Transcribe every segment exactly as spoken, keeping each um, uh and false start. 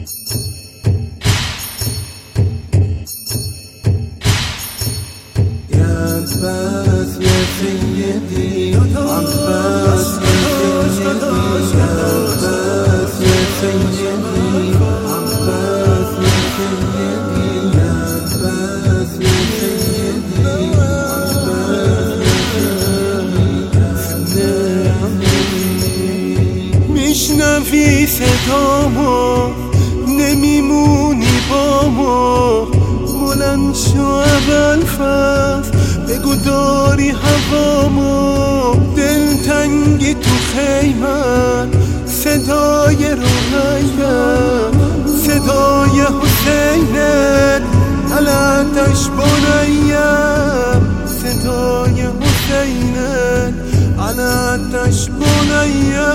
عباس يا سيدي عباس يا سيدي عباس يا سيدي عباس يا سيدي عباس يا سيدي میشنوی صدامو نمیمونی با ما بلند شو ابوالفضل بگو داری هوامو دلتنگی تو خیمن صدای رقیه صدای حسینه علتش بنیه صدای حسینه علتش بنیه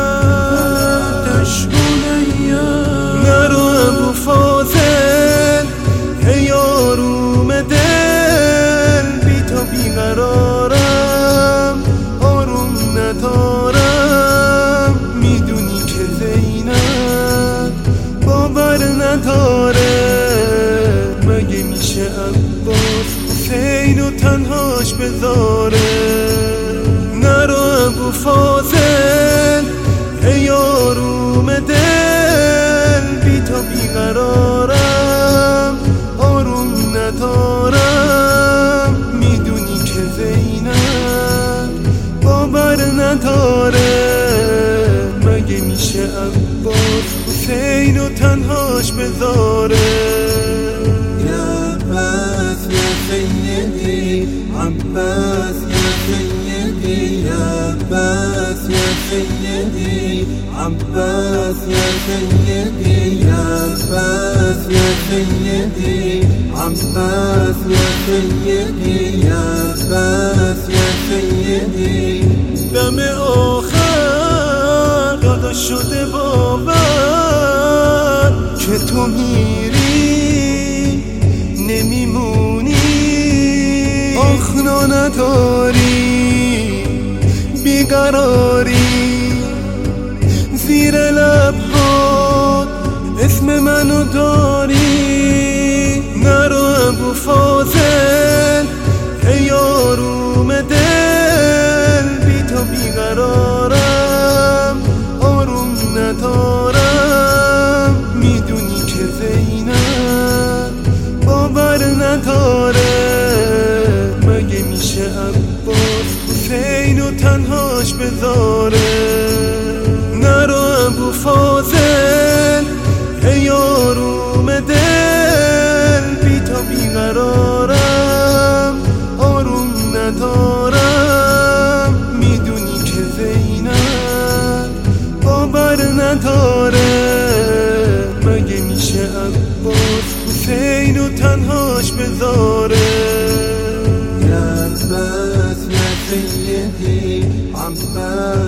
علتش بنیه نرو ابوالفضل ای آروم دل بی تو بیقرارم آروم ندارم میدونی که زینب باور نداره مگه میشه عباس حسین و تنهاش بذاره نرو ابوالفضل ای آروم دل بی تو بیقرارم آروم ندارم میدونی که زینب باور نداره مگه میشه عباس حسین و تنهاش بذاره عباس یا سیدی عباس یا سیدی عباس یا سیدی عباس یا سیدی عباس یا سیدی عباس یا سیدی عباس یا سیدی دم آخر دادا شده باور که تو میری نمیمونی آخنا نداری بیقراری زیر لبهات اسم منو داری نرو ابوالفضل ای آروم دل بی تو بیقرارم آروم ندارم میدونی که زینب باور نداره مگه میشه عباس حسین و تنهاش بذاره نرو ابوالفضل ای آروم دل بی تو بیقرارم آروم ندارم میدونی که زینب باور نداره مگه میشه عباس حسین و تنهاش بذاره عباس یا سیدی عباس